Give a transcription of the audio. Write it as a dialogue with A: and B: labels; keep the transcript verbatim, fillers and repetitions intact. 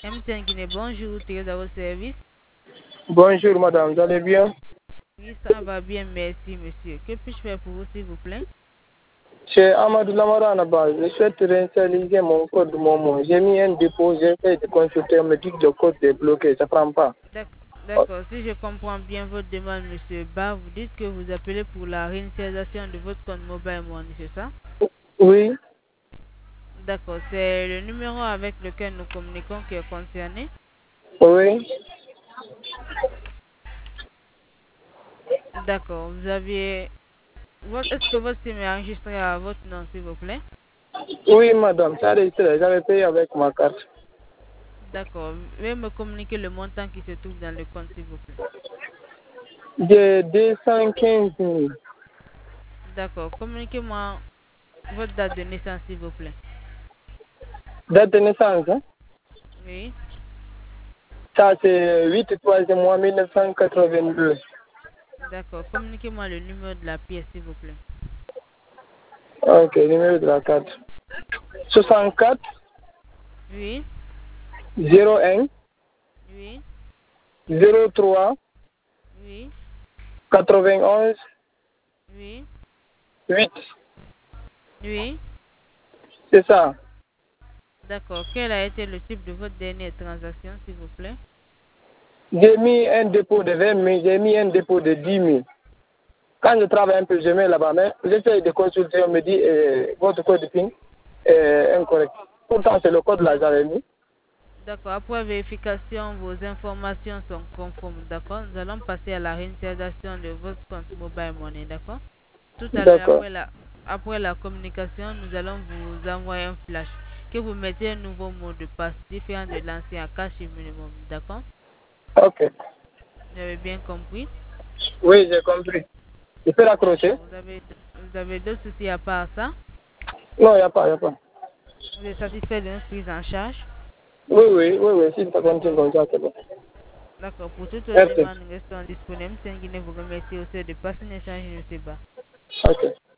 A: M T N Guinée, bonjour, très à votre service.
B: Bonjour madame, vous allez bien?
A: Oui, ça va bien, merci monsieur. Que puis-je faire pour vous, s'il vous plaît?
B: Chez Amadou Lamara à la base, je souhaite réinitialiser mon code Momo. J'ai mis un dépôt, j'ai fait de consulter, on me dit que le code est bloqué, ça ne prend pas.
A: D'accord, si je comprends bien votre demande, monsieur Ba, vous dites que vous appelez pour la réinitialisation de votre compte Mobile Money, c'est ça?
B: Oui.
A: D'accord, c'est le numéro avec lequel nous communiquons qui est concerné?
B: Oui.
A: D'accord, vous aviez... Est-ce que votre SIM est enregistré à votre nom, s'il vous plaît?
B: Oui, madame, ça enregistré, j'avais payé avec ma carte.
A: D'accord, veuillez me communiquer le montant qui se trouve dans le compte, s'il vous plaît.
B: J'ai deux cent quinze mille.
A: D'accord, communiquez-moi votre date de naissance, s'il vous plaît.
B: Date de naissance, hein?
A: Oui.
B: Ça, c'est huit troisième mois mille neuf cent quatre-vingt-deux.
A: D'accord, communiquez-moi le numéro de la pièce, s'il vous plaît.
B: Ok, numéro de la carte. soixante-quatre.
A: Oui.
B: zéro un.
A: Oui.
B: zéro trois.
A: Oui.
B: quatre-vingt-onze.
A: Oui.
B: huit.
A: Oui.
B: C'est ça.
A: D'accord, quel a été le type de votre dernière transaction, s'il vous plaît?
B: J'ai mis un dépôt de vingt mille, j'ai mis un dépôt de dix mille. Quand je travaille un peu, je mets là-bas, mais j'essaie de consulter, on me dit eh, votre code PIN est incorrect. Pourtant, c'est le code là, j'avais mis.
A: D'accord, après vérification, vos informations sont conformes, d'accord? Nous allons passer à la réinitialisation de votre compte Mobile Money, d'accord? Tout à l'heure,
B: D'accord.
A: après la, après la communication, nous allons vous envoyer un flash que vous mettez un nouveau mot de passe différent de l'ancien à cash minimum, d'accord?
B: Ok.
A: Vous avez bien compris?
B: Oui, j'ai compris. Je peux raccrocher?
A: Vous avez, vous avez d'autres soucis à part ça?
B: Non, il n'y a pas, il n'y a pas.
A: Vous êtes satisfait de notre prise en charge?
B: Oui, oui, oui, oui, si ça continue comme ça, c'est bon.
A: D'accord, pour toute autre
B: Merci.
A: demande, nous restons disponibles. C'est un Guinée vous remercie aussi de passer un échange, je ne sais pas.
B: Ok.